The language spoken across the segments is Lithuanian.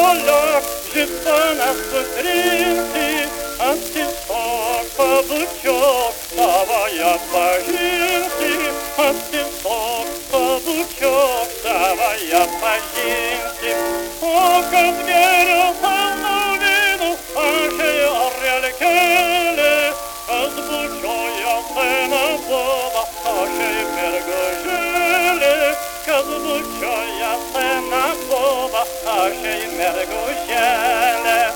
поля, жито на сукринці, а пісок павучок ставає по жінці, а пісок павучок ставає по жінці. Ока звіря половину, а ще й орелькеле, збучує сина Боба, а ще й мергожеле, збучує сина Боба, а ще й мергожеле.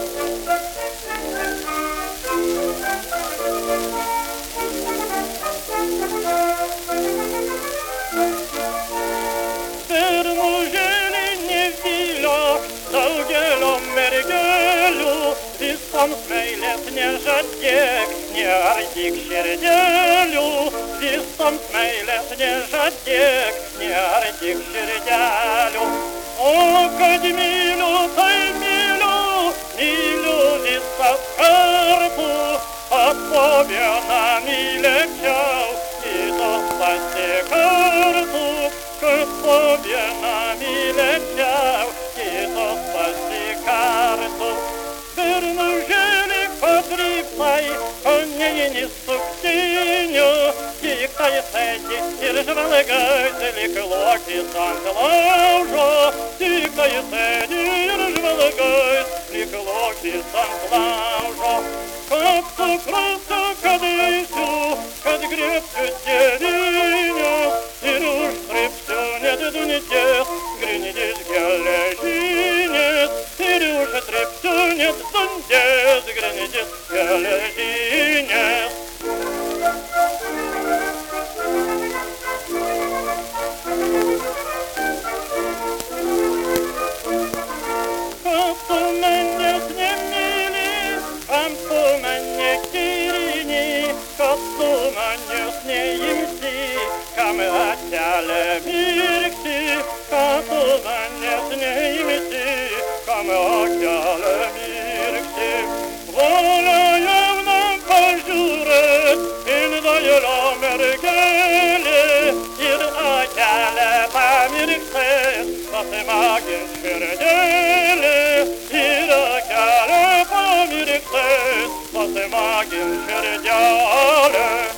Som smejlet nie rzadkiek, nie ardzik sierdzielu. Vis som smejlet nie rzadkiek, nie ardzik sierdzielu. O, kad milu, taj milu, milu lisa skarbu, a tobie na mile chciał i dostać kartu. Kad tobie na mile chciał i dostać kartu. Вернужели подрипай, коней не суксиню, тихая сети, держала газели, клоки санклаужо, тихая сети, держала газели, клоки санклаужо. Как сукруту кадысю, кад гребцю дериню, и руж трепцю не дедуните, гринидись галежинец, и руж трепцю не дедуните, гринидись галежинец. Капу мене снемили, кампу мене кирини, капу мене снеимси, кам атяле миркси, капу мене снеимси, кам атяле миркси. Воля явном пожурет, индайла мергеле, ир атяле памирксе, пасемаген шерделе, ир атяле памирксе, пасемаген шерделе.